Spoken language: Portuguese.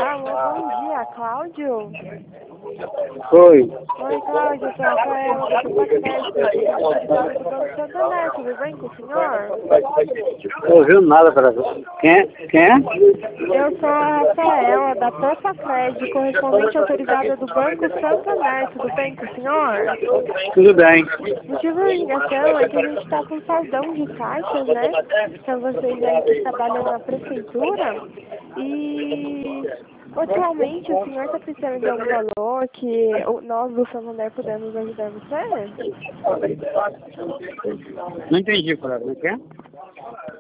Alô, bom dia, Cláudio? Oi. Oi, Cláudio, eu sou a Rafaela do Supercast, do Banco Santander, tudo bem com o senhor? Não ouviu nada, para Quem é? Quem é? Eu sou a Rafaela da Postacred, correspondente autorizada do Banco Santander, tudo bem com o senhor? Tudo bem. O motivo da ligação é que a gente está com saldão de caixas, né? Para vocês aí que trabalham na prefeitura. E atualmente o senhor está precisando de algum valor que nós do Santander podemos ajudar você? Não entendi, para Quem é?